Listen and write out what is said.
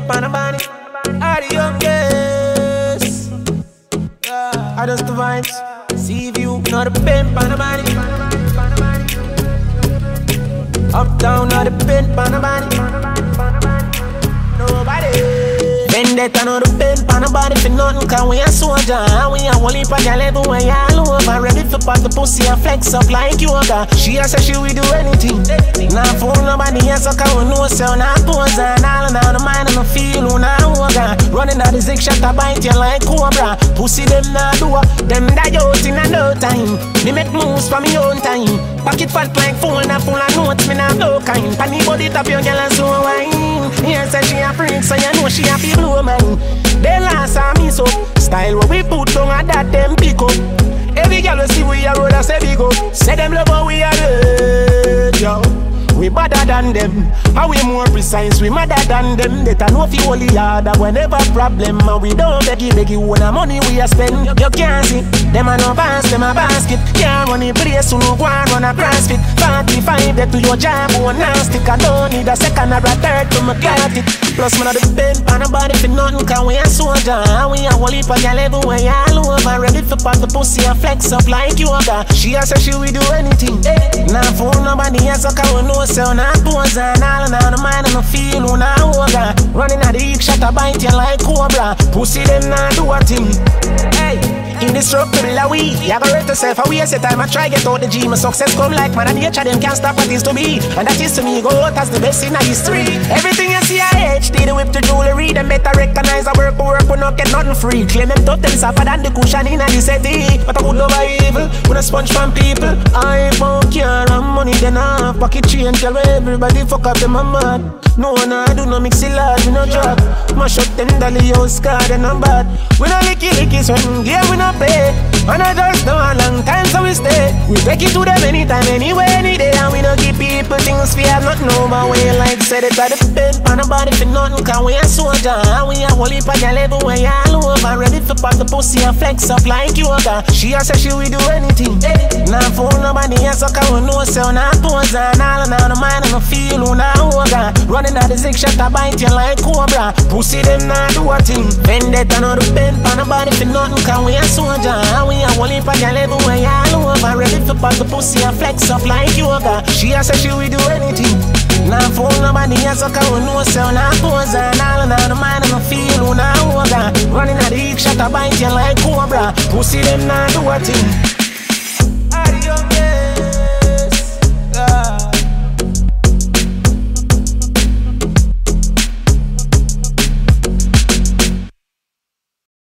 pimp on the body. Are the youngest. I just the vibes. See if you know the pimp on the body. Uptown, know the pimp on the body. Nobody. Vendetta know the pimp on the body for nothing. Cause we a soldier and we a whole heap of gal everywhere all over. Ready for pop the pussy and flex up like yoga. She a say she will do anything. Nah fool nobody else so cause we know so now pose. And all in the mind and the feel who now woga. Running out the zig shot to bite you like cobra. Pussy them nah do them die out in a no time. Me make moves for me own time. Pocket fat like phone and full of notes. Me nah blow kind. Panny body top your gal and slow wine. Here say she a freak so you know she a people. Man, they last on me so style what we put on at that them pick up. Every girl we see we a road and say big up. Say them love how we are good, yo. We better than them, how we more precise, we madder than them. That I know if you only harder whenever problem. And we don't beg you all the money we a spend. You can't see, them a no pass, them a basket. Can't run the place, so no go and run a CrossFit. 45 that to your job, one stick. I don't need a second or a third to me got it. Plus me not the pimp on the body for nothing. Cause we a soldier, and we a whole heap of gal everywhere all over. Ready for pop the pussy and flex up like yoga. She a say she will do anything. Nah fool nobody else so cause we know. So now pose and all in the mind and the feel who now woga. Running at the heat shot to bite you like cobra. Pussy them now do a thing. Hey, indestructible are we. You gotta rate yourself a waste of time. I try get out the G. My success come like man and nature them can't stop what is to be. And that is to me go out as the best in history. Everything you see I HD, the whip to jewelry. Them better recognize I work we not get nothing free. Claim them top them suffer than the cushion in the city. But I would over evil, when I sponge from people. I won't care and money then I pocket change. Tell everybody fuck up them a mad. No one I do no mix it loud, we no drop. Mash up them dolly house card and I'm bad. We no licky so yeah we no pay. And I just know a long time so we stay. We take it to them anytime, anywhere, any day. And we no give people things we have not know. But we like said it by the pimp on the body for nothing. Cause we a soldier and we a whole heap of gal everywhere all over. Ready for pop the pussy and flex up like yoga. She a say she will do anything. Nah fool nobody else so cause we know so now pose and all in the mind and the feel who now woga. Running at the zig shot to bite you like cobra. Pussy them now do a thing. Vendetta know the pimp on the body for nothing. Cause we a soldier and we a whole heap of gal everywhere all over. Ready for pop the pussy and flex up like yoga. She a say she will do anything. Nah fool nobody else so cause we know so now pose and all in the mind and the feel who now woga. Running at the zig shot to bite you like cobra. Pussy them now do a thing.